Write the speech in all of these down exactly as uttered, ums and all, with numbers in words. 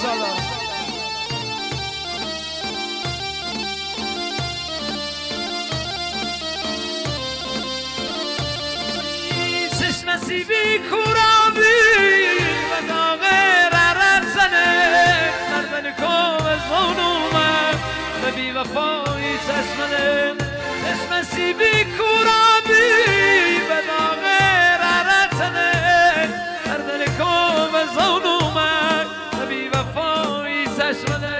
سلام نصیبی کورابی و داغه ررد زنه مردن کام زونومه و بی وفایی چشمنه چشم نصیبی کورابی و داغه ررد زنه مردن کام زونومه و بی وفایی چشمنه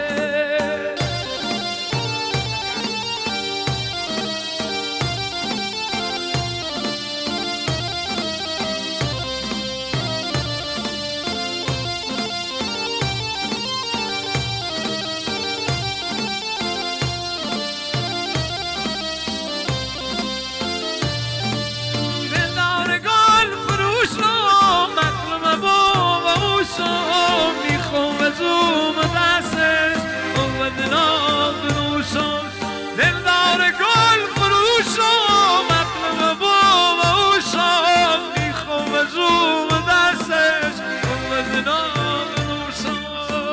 میخوام زوم دستش اولنا بنوشم دلدار گل فروشم مطلب با اوشم میخوام زوم دستش اولنا بنوشم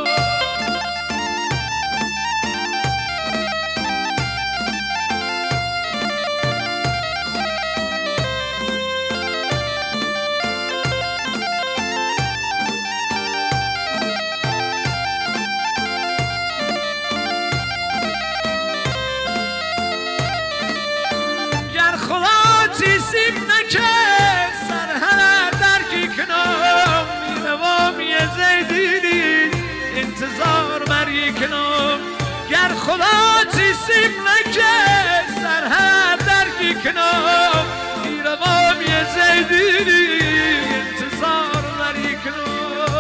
سیب نکرد سر هر درکی کنم میروام یه زیدینی انتظار بری کنم گر خدا چی سیب نکرد سر هر درکی کنم میروام یه زیدینی انتظار بری کنم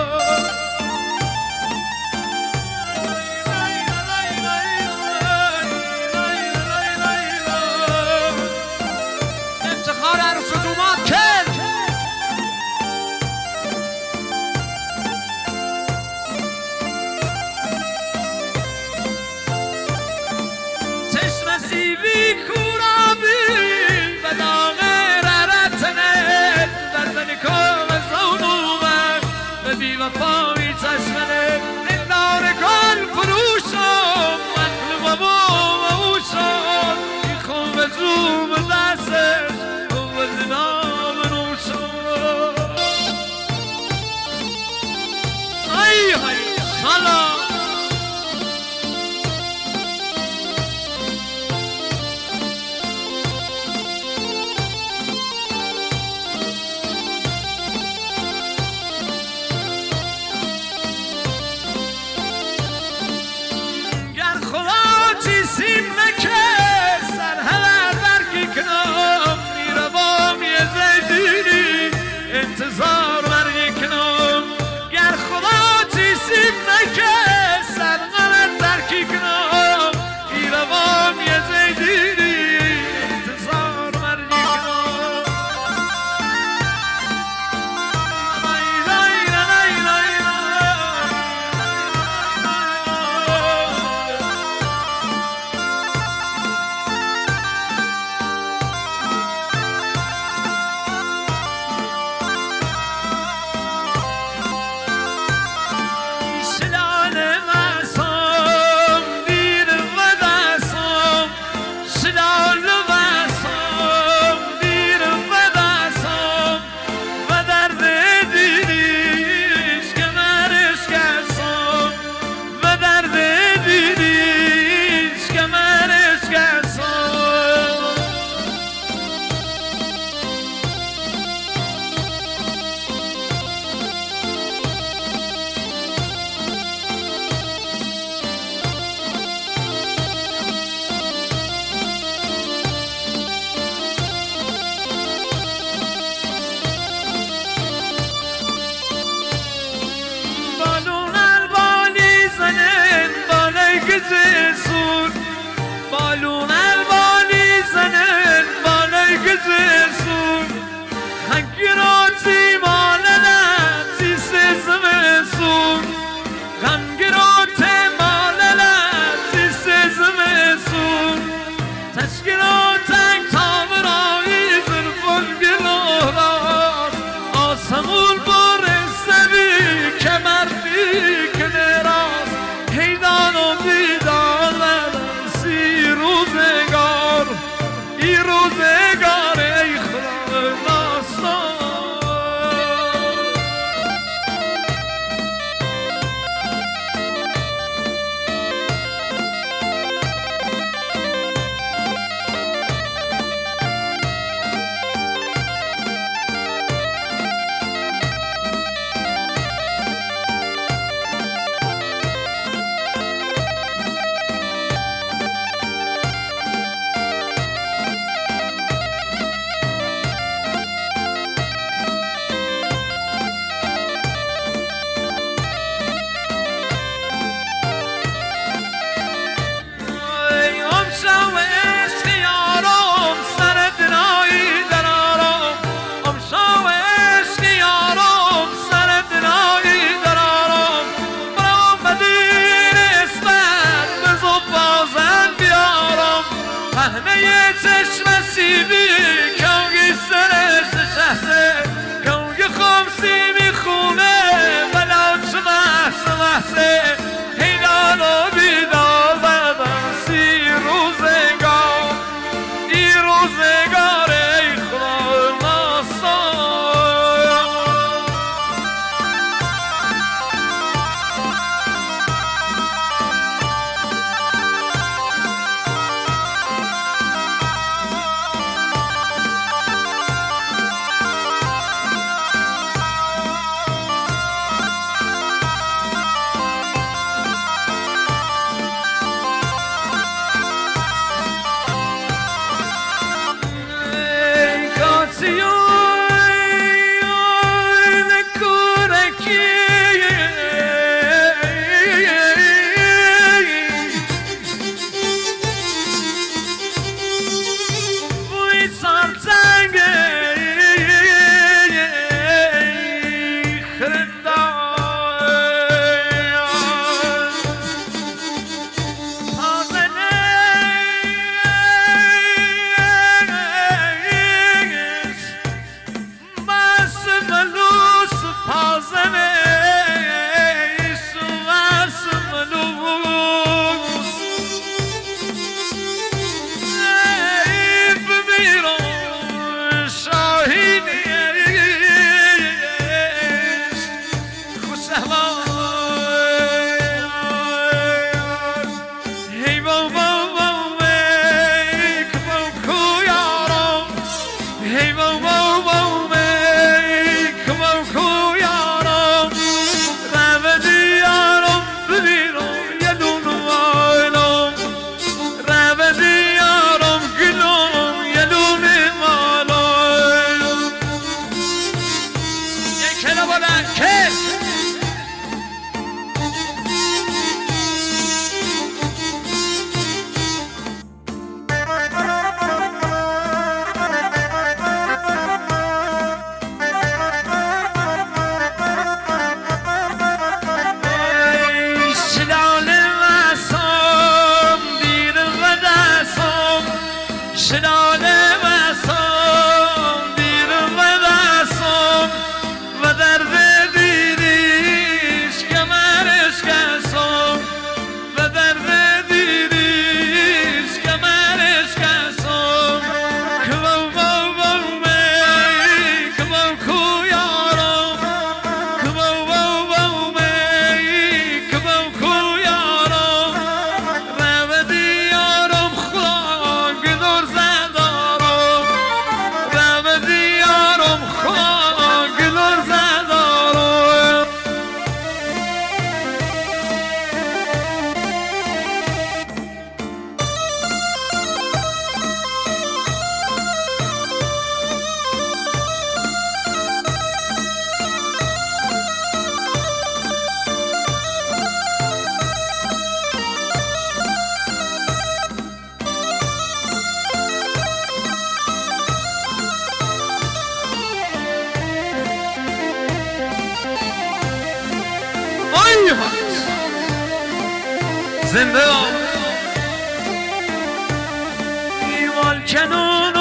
نصیبی کورابی و داغه ررتنه دردن کام زونومه و بی وفایی چشمنه دلدار گل فروشم مطلب با اوشم میخوام زوم دستش اولنا بنوشم ای های سلام بیبی کنگی سرش نشسته کنگی خمسی میخونه بلا چه محسه محسه هیدان و بیدار بدن سی روزگار ای روزگار ای خدا ناسان زنده ایوال کنون